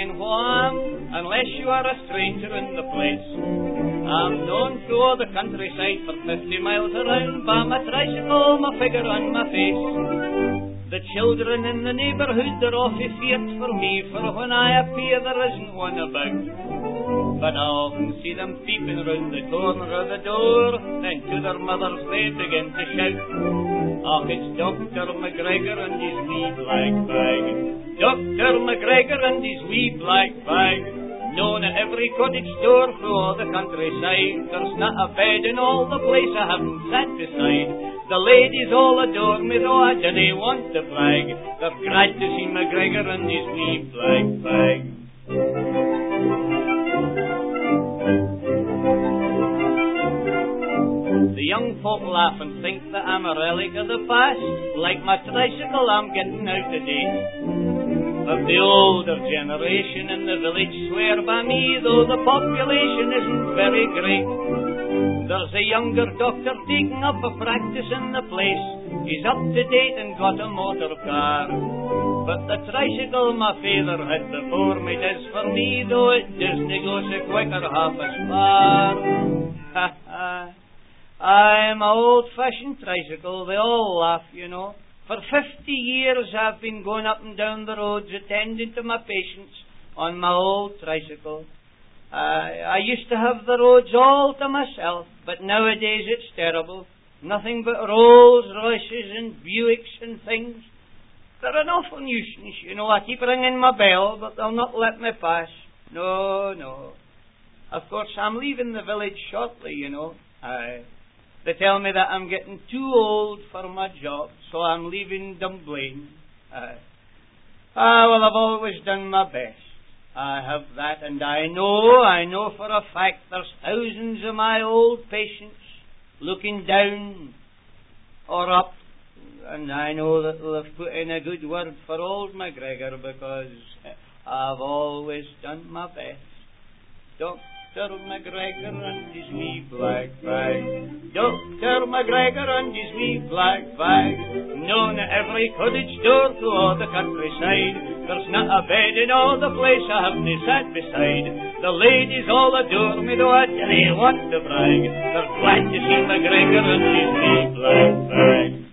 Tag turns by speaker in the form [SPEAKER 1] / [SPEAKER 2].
[SPEAKER 1] in who I am, unless you are a stranger in the place. I'm known through the countryside for 50 miles around by my tricycle, my figure and my face. The children in the neighbourhood are awfully feared for me, for when I appear there isn't one about. But I often see them peeping round the corner of the door, then to their mothers they begin to shout, "Oh, it's Dr. McGregor and his wee black bag. Dr. McGregor and his wee black bag." Known at every cottage door through the countryside. There's not a bed in all the place I haven't sat beside. The ladies all adore me, though I dinna want to brag. They're glad to see McGregor and his wee black bag. The young folk laugh and think that I'm a relic of the past. Like my tricycle, I'm getting out of date. Of the older generation in the village swear by me, though the population isn't very great. There's a younger doctor taking up a practice in the place. He's up to date and got a motor car. But the tricycle my father had before me does for me, though it doesn't go so quick or half as far. Ha ha. I'm an old-fashioned tricycle, they all laugh, you know. For 50 years I've been going up and down the roads attending to my patients on my old tricycle. I used to have the roads all to myself, but nowadays it's terrible. Nothing but Rolls Royces and Buicks and things. They're an awful nuisance, you know. I keep ringing my bell, but they'll not let me pass. No, no. Of course, I'm leaving the village shortly, you know. They tell me that I'm getting too old for my job, so I'm leaving Dunblane. Well, I've always done my best. I have that, and I know for a fact there's thousands of my old patients looking down or up, and I know that they've put in a good word for old McGregor because I've always done my best. Dr. McGregor and his wee black bag. Dr. McGregor and his wee black bag. Known at every cottage door through the countryside. There's not a bed in all the place I haven't sat beside. The ladies all adore me, though I dinna want to brag. They're glad to see McGregor and his wee black bag.